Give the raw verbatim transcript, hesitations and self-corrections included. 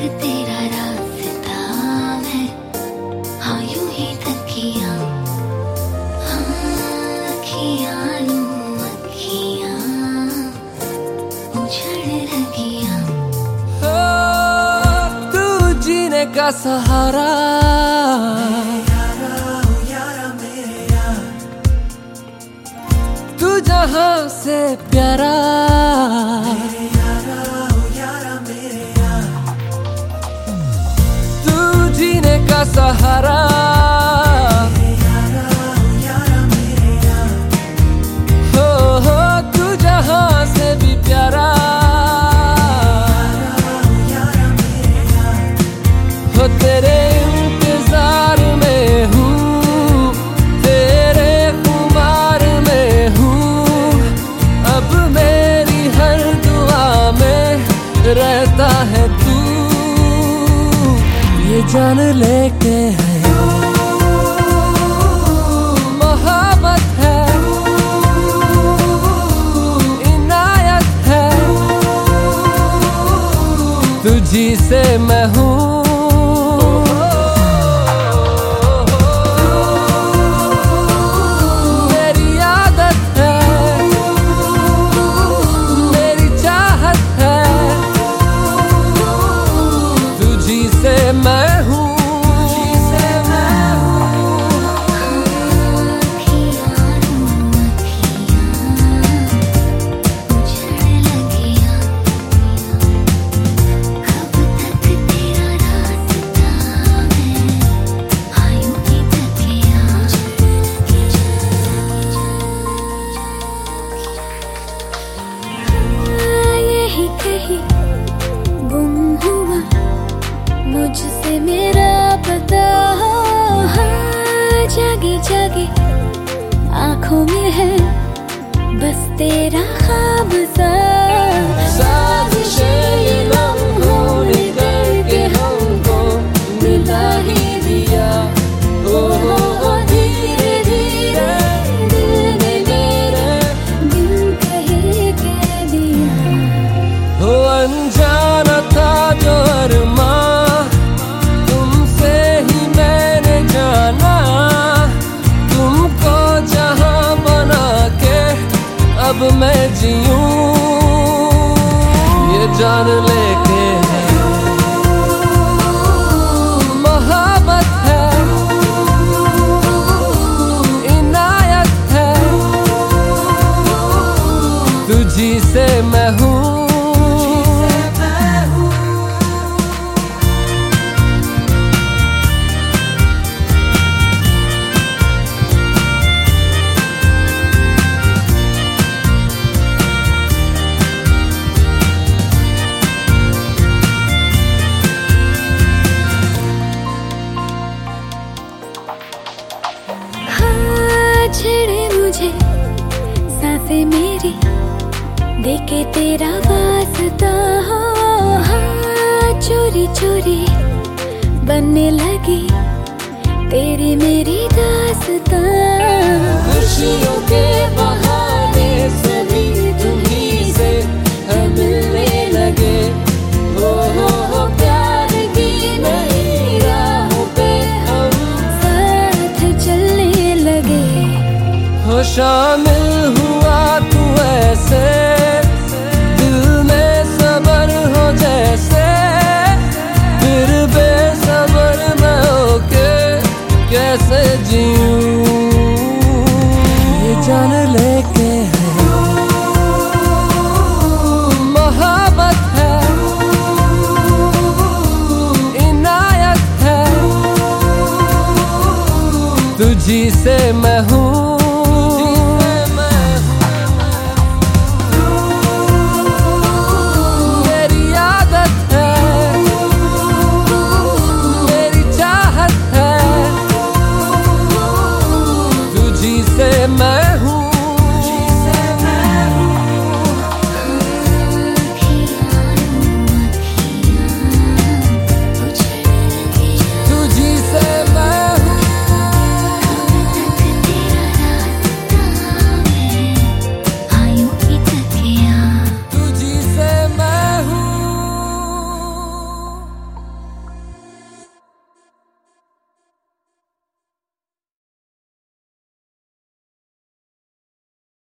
तेरा रास्ता है, हाँ यूं ही तकिया, हाँ अखियाँ लूं अखियाँ उछड़ लगियाँ। तू जीने का सहारा, तू जहां से प्यारा, तू जीने का सहारा, हो हो तू जहां से भी प्यारा, हो तेरे इंतजार में हूँ, तेरे खुमार में हूँ, अब मेरी हर दुआ में रहता है तू, ये जान लेके है मोहब्बत है, इनायत है, तुझी से मैं हूँ। मैं हूँ मुझसे मेरा पता, हाँ जागे जागे आँखों में है बस तेरा ख्वाब सा, साजिशें ये लम्हों ने करके हमको मिला ही दिया, ओ हो धीरे धीरे दिल ने मेरे दिल कहे कह दिया, हो अनजाना था जो अरमा अब मैं जीऊं, ये जान लेके है मोहब्बत है, इनायत है, तुझी से मैं हूँ। छेड़े मुझे सांसें मेरी, देखे तेरा वास्ता, हाँ चोरी चोरी बनने लगी तेरी मेरी दास्तां, खुशियों के बहाने सभी तुम्हीं से हम मिलने लगे, हो हो हो प्यार की नई राहों पे हम साथ चलने लगे, हो शामिल हुआ तू ऐसे दिल में सबर हो जैसे, फिर बेसबर मैं होके कैसे जीऊं, ये जान लेके है मोहब्बत है, इनायत है, तुझी से मैं हूँ।